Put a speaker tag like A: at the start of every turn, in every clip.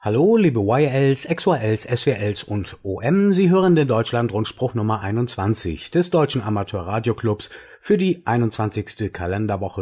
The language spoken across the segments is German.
A: Hallo, liebe YLs, XYLs, SWLs und OM, Sie hören den Deutschland-Rundspruch Nummer 21 des Deutschen Amateur-Radio-Clubs für die 21. Kalenderwoche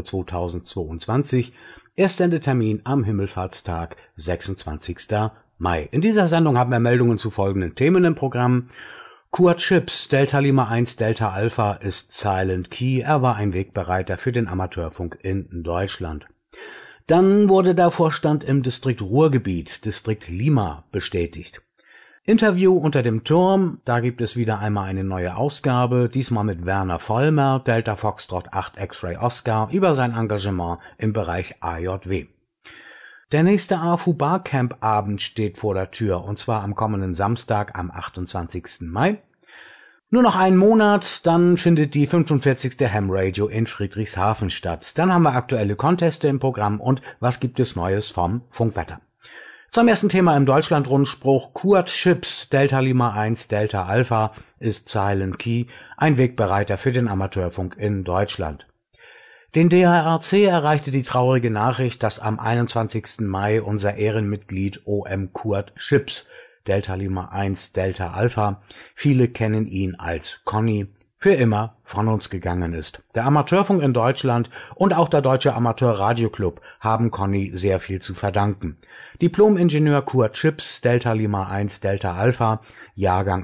A: 2022, Erstsendetermin am Himmelfahrtstag, 26. Mai. In dieser Sendung haben wir Meldungen zu folgenden Themen im Programm. Kurt Schips, Delta Lima 1 Delta Alpha, ist Silent Key. Er war ein Wegbereiter für den Amateurfunk in Deutschland. Dann wurde der Vorstand im Distrikt Ruhrgebiet, Distrikt Lima, bestätigt. Interview unter dem Turm, da gibt es wieder einmal eine neue Ausgabe, diesmal mit Werner Vollmer, Delta Foxtrot 8 X-Ray Oscar, über sein Engagement im Bereich AJW. Der nächste AFU Barcamp Abend steht vor der Tür, und zwar am kommenden Samstag, am 28. Mai. Nur noch einen Monat, dann findet die 45. Ham Radio in Friedrichshafen statt. Dann haben wir aktuelle Conteste im Programm und was gibt es Neues vom Funkwetter. Zum ersten Thema im Deutschland-Rundspruch. Kurt Schips, Delta Lima 1 Delta Alpha, ist Silent Key, ein Wegbereiter für den Amateurfunk in Deutschland. Den DARC erreichte die traurige Nachricht, dass am 21. Mai unser Ehrenmitglied OM Kurt Schips, Delta Lima 1 Delta Alpha, viele kennen ihn als Conny, für immer von uns gegangen ist. Der Amateurfunk in Deutschland und auch der Deutsche Amateur-Radio-Club haben Conny sehr viel zu verdanken. Diplom-Ingenieur Kurt Schips, Delta Lima 1 Delta Alpha, Jahrgang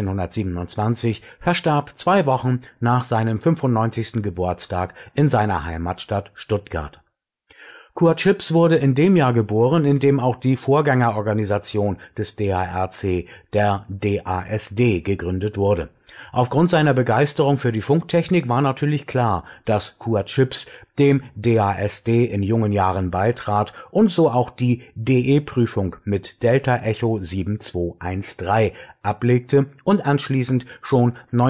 A: 1927, verstarb 2 Wochen nach seinem 95. Geburtstag in seiner Heimatstadt Stuttgart. Kurt Schips wurde in dem Jahr geboren, in dem auch die Vorgängerorganisation des DARC, der DASD, gegründet wurde. Aufgrund seiner Begeisterung für die Funktechnik war natürlich klar, dass Kurt Schips dem DASD in jungen Jahren beitrat und so auch die DE-Prüfung mit Delta Echo 7213 ablegte und anschließend schon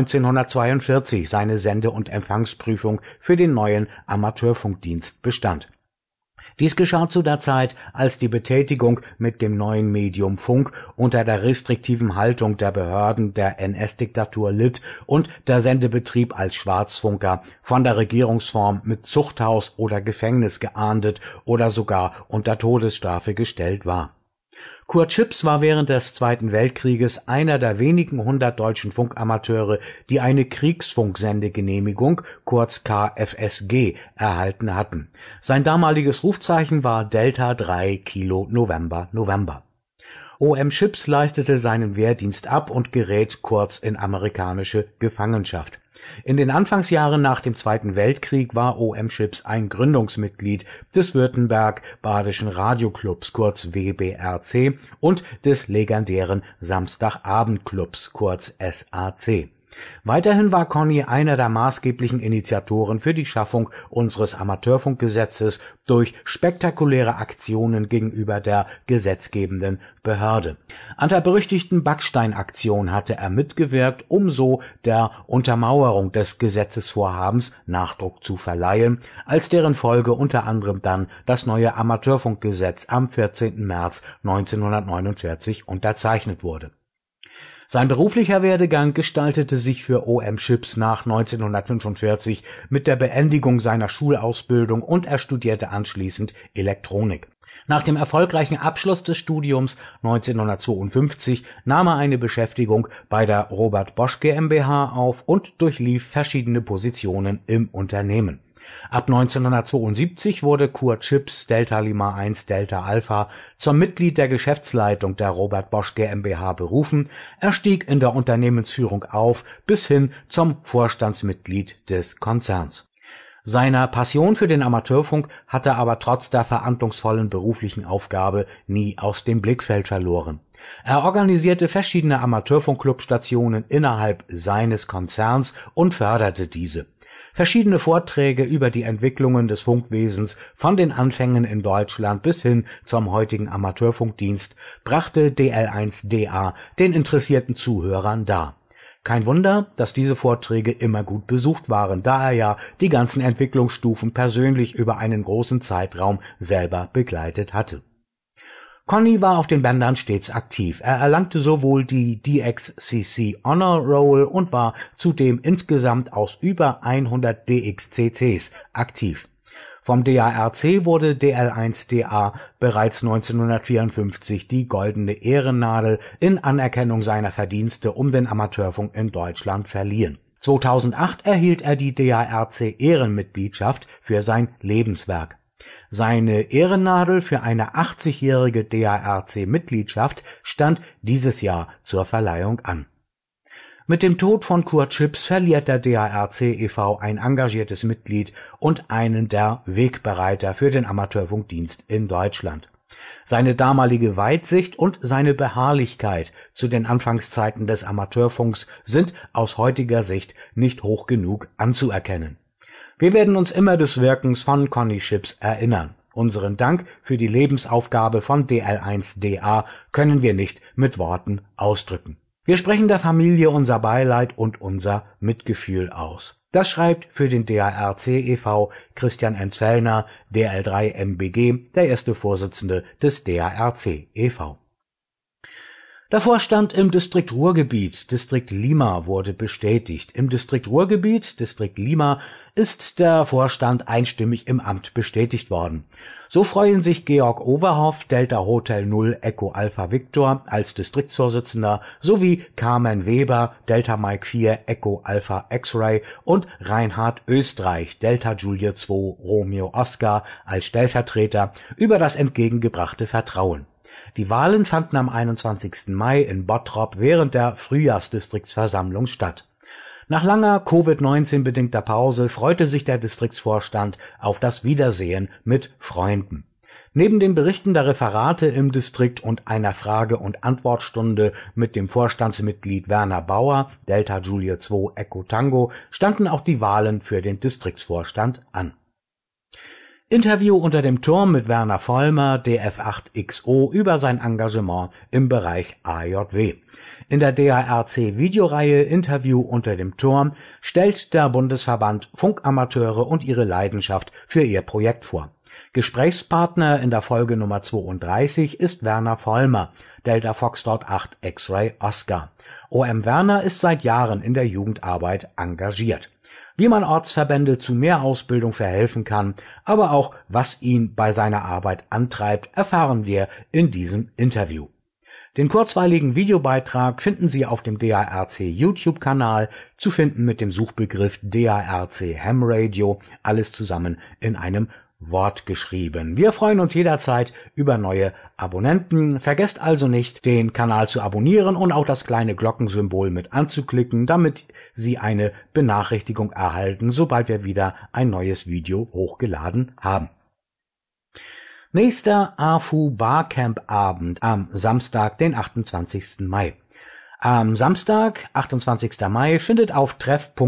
A: 1942 seine Sende- und Empfangsprüfung für den neuen Amateurfunkdienst bestand. Dies geschah zu der Zeit, als die Betätigung mit dem neuen Medium Funk unter der restriktiven Haltung der Behörden der NS-Diktatur litt und der Sendebetrieb als Schwarzfunker von der Regierungsform mit Zuchthaus oder Gefängnis geahndet oder sogar unter Todesstrafe gestellt war. Kurt Schips war während des Zweiten Weltkrieges einer der wenigen 100 deutschen Funkamateure, die eine Kriegsfunksendegenehmigung, kurz KFSG, erhalten hatten. Sein damaliges Rufzeichen war Delta 3 Kilo November November. OM Schips leistete seinen Wehrdienst ab und gerät kurz in amerikanische Gefangenschaft. In den Anfangsjahren nach dem Zweiten Weltkrieg war OM Schips ein Gründungsmitglied des Württemberg-Badischen Radioclubs, kurz WBRC, und des legendären Samstagabendclubs, kurz SAC. Weiterhin war Conny einer der maßgeblichen Initiatoren für die Schaffung unseres Amateurfunkgesetzes durch spektakuläre Aktionen gegenüber der gesetzgebenden Behörde. An der berüchtigten Backsteinaktion hatte er mitgewirkt, um so der Untermauerung des Gesetzesvorhabens Nachdruck zu verleihen, als deren Folge unter anderem dann das neue Amateurfunkgesetz am 14. März 1949 unterzeichnet wurde. Sein beruflicher Werdegang gestaltete sich für OM Schips nach 1945 mit der Beendigung seiner Schulausbildung und er studierte anschließend Elektronik. Nach dem erfolgreichen Abschluss des Studiums 1952 nahm er eine Beschäftigung bei der Robert Bosch GmbH auf und durchlief verschiedene Positionen im Unternehmen. Ab 1972 wurde Kurt Schips, Delta Lima 1 Delta Alpha, zum Mitglied der Geschäftsleitung der Robert Bosch GmbH berufen. Er stieg in der Unternehmensführung auf bis hin zum Vorstandsmitglied des Konzerns. Seiner Passion für den Amateurfunk hat er aber trotz der verantwortungsvollen beruflichen Aufgabe nie aus dem Blickfeld verloren. Er organisierte verschiedene Amateurfunkclubstationen innerhalb seines Konzerns und förderte diese. Verschiedene Vorträge über die Entwicklungen des Funkwesens von den Anfängen in Deutschland bis hin zum heutigen Amateurfunkdienst brachte DL1DA den interessierten Zuhörern dar. Kein Wunder, dass diese Vorträge immer gut besucht waren, da er ja die ganzen Entwicklungsstufen persönlich über einen großen Zeitraum selber begleitet hatte. Conny war auf den Bändern stets aktiv. Er erlangte sowohl die DXCC Honor Roll und war zudem insgesamt aus über 100 DXCCs aktiv. Vom DARC wurde DL1DA bereits 1954 die Goldene Ehrennadel in Anerkennung seiner Verdienste um den Amateurfunk in Deutschland verliehen. 2008 erhielt er die DARC-Ehrenmitgliedschaft für sein Lebenswerk. Seine Ehrennadel für eine 80-jährige DARC-Mitgliedschaft stand dieses Jahr zur Verleihung an. Mit dem Tod von Kurt Schips verliert der DARC e.V. ein engagiertes Mitglied und einen der Wegbereiter für den Amateurfunkdienst in Deutschland. Seine damalige Weitsicht und seine Beharrlichkeit zu den Anfangszeiten des Amateurfunks sind aus heutiger Sicht nicht hoch genug anzuerkennen. Wir werden uns immer des Wirkens von Conny Schips erinnern. Unseren Dank für die Lebensaufgabe von DL1DA können wir nicht mit Worten ausdrücken. Wir sprechen der Familie unser Beileid und unser Mitgefühl aus. Das schreibt für den DARC e.V. Christian Enzfellner, DL3 MBG, der erste Vorsitzende des DARC e.V. Der Vorstand im Distrikt Ruhrgebiet, Distrikt Lima, wurde bestätigt. Im Distrikt Ruhrgebiet, Distrikt Lima, ist der Vorstand einstimmig im Amt bestätigt worden. So freuen sich Georg Overhoff, Delta Hotel 0 Echo Alpha Victor als Distriktsvorsitzender sowie Carmen Weber, Delta Mike 4 Echo Alpha X-Ray und Reinhard Österreich, Delta Julia 2 Romeo Oscar als Stellvertreter über das entgegengebrachte Vertrauen. Die Wahlen fanden am 21. Mai in Bottrop während der Frühjahrsdistriktsversammlung statt. Nach langer Covid-19-bedingter Pause freute sich der Distriktsvorstand auf das Wiedersehen mit Freunden. Neben den Berichten der Referate im Distrikt und einer Frage- und Antwortstunde mit dem Vorstandsmitglied Werner Bauer, Delta Julia 2 Echo Tango, standen auch die Wahlen für den Distriktsvorstand an. Interview unter dem Turm mit Werner Vollmer, DF8XO, über sein Engagement im Bereich AJW. In der DARC-Videoreihe Interview unter dem Turm stellt der Bundesverband Funkamateure und ihre Leidenschaft für ihr Projekt vor. Gesprächspartner in der Folge Nummer 32 ist Werner Vollmer, Delta Foxtrot 8 X-Ray Oscar. OM Werner ist seit Jahren in der Jugendarbeit engagiert. Wie man Ortsverbände zu mehr Ausbildung verhelfen kann, aber auch was ihn bei seiner Arbeit antreibt, erfahren wir in diesem Interview. Den kurzweiligen Videobeitrag finden Sie auf dem DARC YouTube-Kanal, zu finden mit dem Suchbegriff DARC Ham Radio, alles zusammen in einem Wort geschrieben. Wir freuen uns jederzeit über neue Abonnenten. Vergesst also nicht, den Kanal zu abonnieren und auch das kleine Glockensymbol mit anzuklicken, damit Sie eine Benachrichtigung erhalten, sobald wir wieder ein neues Video hochgeladen haben. Nächster AFU Barcamp Abend am Samstag, den 28. Mai. Am Samstag, 28. Mai, findet auf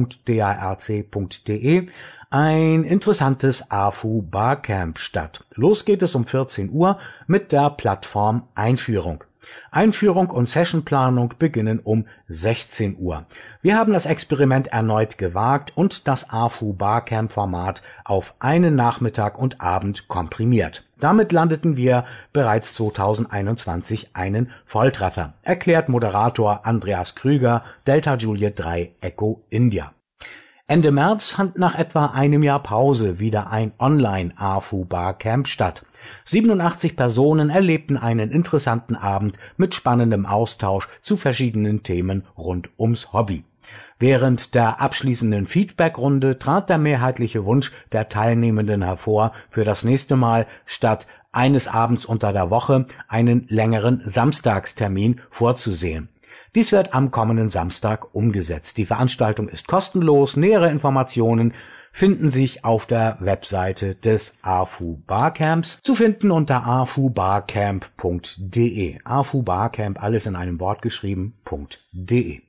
A: treff.darc.de ein interessantes AFU Barcamp statt. Los geht es um 14 Uhr mit der Plattform Einführung. Einführung und Sessionplanung beginnen um 16 Uhr. Wir haben das Experiment erneut gewagt und das AFU Barcamp Format auf einen Nachmittag und Abend komprimiert. Damit landeten wir bereits 2021 einen Volltreffer, erklärt Moderator Andreas Krüger, Delta Juliet 3 Echo India. Ende März fand nach etwa einem Jahr Pause wieder ein Online-AFU Barcamp statt. 87 Personen erlebten einen interessanten Abend mit spannendem Austausch zu verschiedenen Themen rund ums Hobby. Während der abschließenden Feedbackrunde trat der mehrheitliche Wunsch der Teilnehmenden hervor, für das nächste Mal statt eines Abends unter der Woche einen längeren Samstagstermin vorzusehen. Dies wird am kommenden Samstag umgesetzt. Die Veranstaltung ist kostenlos. Nähere Informationen finden sich auf der Webseite des AFU Barcamps, zu finden unter afubarcamp.de. AFU Barcamp, alles in einem Wort geschrieben.de.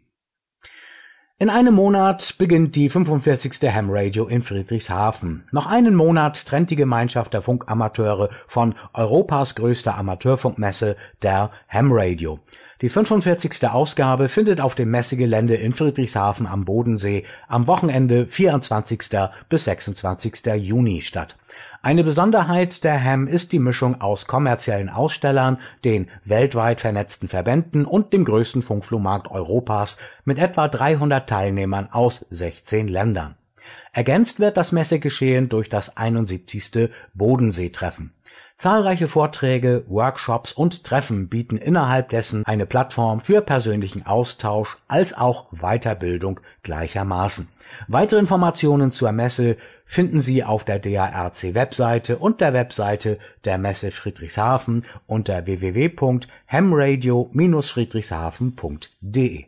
A: In einem Monat beginnt die 45. Ham Radio in Friedrichshafen. Noch einen Monat trennt die Gemeinschaft der Funkamateure von Europas größter Amateurfunkmesse, der Ham Radio. Die 45. Ausgabe findet auf dem Messegelände in Friedrichshafen am Bodensee am Wochenende 24. bis 26. Juni statt. Eine Besonderheit der Ham ist die Mischung aus kommerziellen Ausstellern, den weltweit vernetzten Verbänden und dem größten Funkflohmarkt Europas mit etwa 300 Teilnehmern aus 16 Ländern. Ergänzt wird das Messegeschehen durch das 71. Bodenseetreffen. Zahlreiche Vorträge, Workshops und Treffen bieten innerhalb dessen eine Plattform für persönlichen Austausch als auch Weiterbildung gleichermaßen. Weitere Informationen zur Messe finden Sie auf der DARC-Webseite und der Webseite der Messe Friedrichshafen unter www.hamradio-friedrichshafen.de.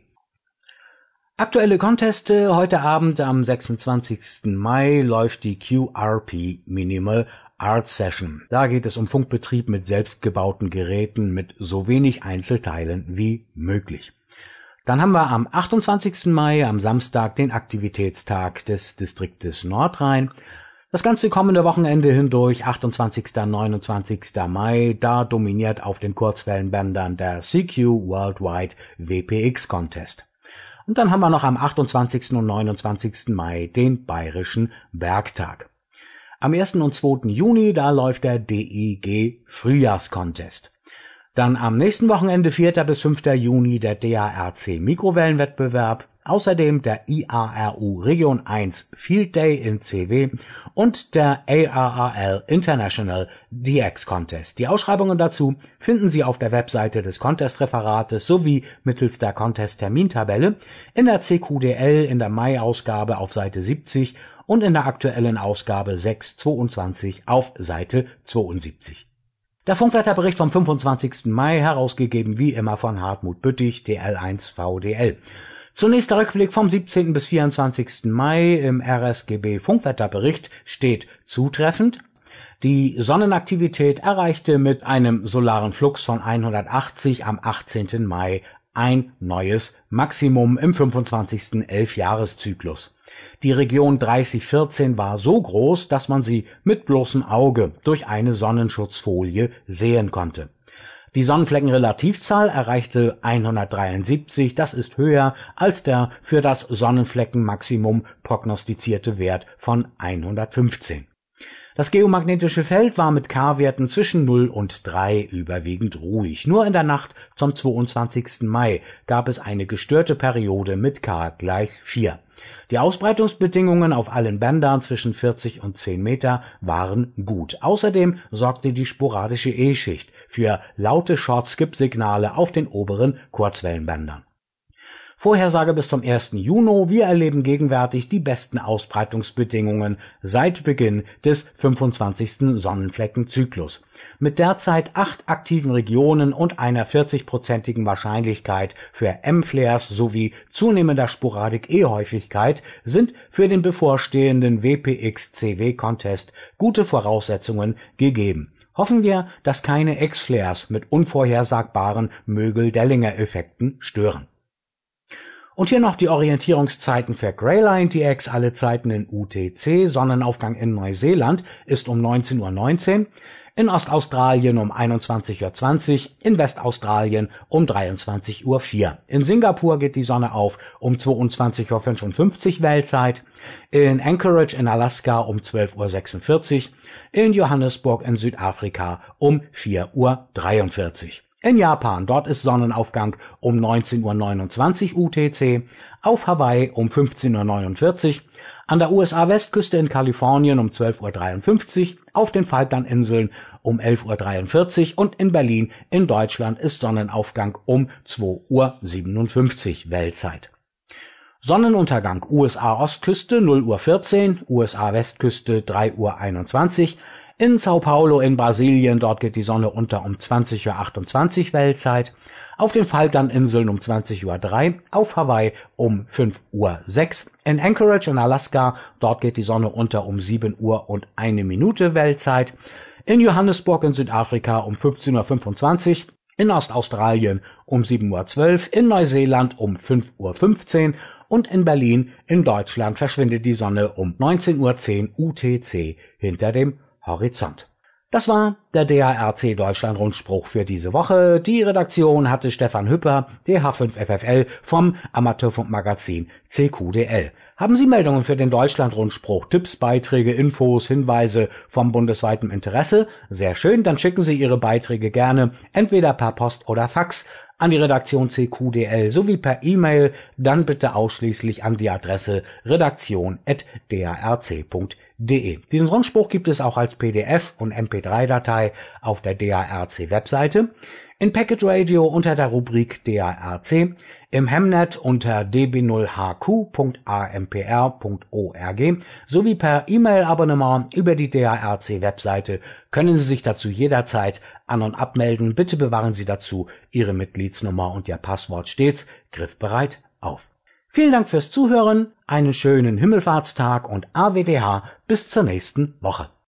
A: Aktuelle Conteste: Heute Abend am 26. Mai läuft die QRP Minimal Art Session. Da geht es um Funkbetrieb mit selbstgebauten Geräten mit so wenig Einzelteilen wie möglich. Dann haben wir am 28. Mai, am Samstag, den Aktivitätstag des Distriktes Nordrhein. Das ganze kommende Wochenende hindurch, 28. und 29. Mai, da dominiert auf den Kurzwellenbändern der CQ Worldwide WPX Contest. Und dann haben wir noch am 28. und 29. Mai den Bayerischen Bergtag. Am 1. und 2. Juni, da läuft der DIG Frühjahrscontest. Dann am nächsten Wochenende, 4. bis 5. Juni, der DARC Mikrowellenwettbewerb, außerdem der IARU Region 1 Field Day in CW und der ARRL International DX Contest. Die Ausschreibungen dazu finden Sie auf der Webseite des Contest-Referates sowie mittels der Contest-Termintabelle in der CQDL in der Mai-Ausgabe auf Seite 70 und in der aktuellen Ausgabe 6/22 auf Seite 72. Der Funkwetterbericht vom 25. Mai, herausgegeben wie immer von Hartmut Büttig, DL1VDL. Zunächst der Rückblick vom 17. bis 24. Mai im RSGB Funkwetterbericht steht zutreffend. Die Sonnenaktivität erreichte mit einem solaren Flux von 180 am 18. Mai ein neues Maximum im 25. Elfjahreszyklus. Die Region 3014 war so groß, dass man sie mit bloßem Auge durch eine Sonnenschutzfolie sehen konnte. Die Sonnenfleckenrelativzahl erreichte 173, das ist höher als der für das Sonnenfleckenmaximum prognostizierte Wert von 115. Das geomagnetische Feld war mit K-Werten zwischen 0 und 3 überwiegend ruhig. Nur in der Nacht zum 22. Mai gab es eine gestörte Periode mit K gleich 4. Die Ausbreitungsbedingungen auf allen Bändern zwischen 40 und 10 Meter waren gut. Außerdem sorgte die sporadische E-Schicht für laute Short-Skip-Signale auf den oberen Kurzwellenbändern. Vorhersage bis zum 1. Juni. Wir erleben gegenwärtig die besten Ausbreitungsbedingungen seit Beginn des 25. Sonnenfleckenzyklus. Mit derzeit 8 aktiven Regionen und einer 40-prozentigen Wahrscheinlichkeit für M-Flares sowie zunehmender Sporadik-E-Häufigkeit sind für den bevorstehenden WPX-CW-Contest gute Voraussetzungen gegeben. Hoffen wir, dass keine X-Flares mit unvorhersagbaren Mögel-Dellinger-Effekten stören. Und hier noch die Orientierungszeiten für Greyline DX, alle Zeiten in UTC. Sonnenaufgang in Neuseeland ist um 19:19 Uhr, in Ostaustralien um 21:20 Uhr, in Westaustralien um 23:04 Uhr. In Singapur geht die Sonne auf um 22:55 Uhr Weltzeit, in Anchorage in Alaska um 12:46 Uhr, in Johannesburg in Südafrika um 4:43 Uhr. In Japan, dort ist Sonnenaufgang um 19:29 Uhr UTC, auf Hawaii um 15:49 Uhr, an der USA-Westküste in Kalifornien um 12:53 Uhr, auf den Falklandinseln um 11:43 Uhr und in Berlin in Deutschland ist Sonnenaufgang um 2:57 Uhr Weltzeit. Sonnenuntergang USA-Ostküste 0:14 Uhr, USA-Westküste 3:21 Uhr, in Sao Paulo in Brasilien, dort geht die Sonne unter um 20:28 Uhr Weltzeit, auf den Falklandinseln um 20:03 Uhr, auf Hawaii um 5:06 Uhr, in Anchorage in Alaska, dort geht die Sonne unter um 7 Uhr und 1 Minute Weltzeit, in Johannesburg in Südafrika um 15:25 Uhr, in Ostaustralien um 7:12 Uhr, in Neuseeland um 5:15 Uhr und in Berlin in Deutschland verschwindet die Sonne um 19:10 Uhr UTC hinter dem Horizont. Das war der DARC Deutschland Rundspruch für diese Woche. Die Redaktion hatte Stefan Hüpper, DH5FFL vom Amateurfunkmagazin CQDL. Haben Sie Meldungen für den Deutschland Rundspruch, Tipps, Beiträge, Infos, Hinweise vom bundesweiten Interesse? Sehr schön, dann schicken Sie Ihre Beiträge gerne entweder per Post oder Fax an die Redaktion CQDL sowie per E-Mail, dann bitte ausschließlich an die Adresse redaktion@drc.de. Diesen Rundspruch gibt es auch als PDF und MP3-Datei auf der DARC-Webseite, in Packet Radio unter der Rubrik DARC, im Hemnet unter db0hq.ampr.org sowie per E-Mail-Abonnement über die DARC-Webseite können Sie sich dazu jederzeit an- und abmelden. Bitte bewahren Sie dazu Ihre Mitgliedsnummer und Ihr Passwort stets griffbereit auf. Vielen Dank fürs Zuhören, einen schönen Himmelfahrtstag und AWDH bis zur nächsten Woche.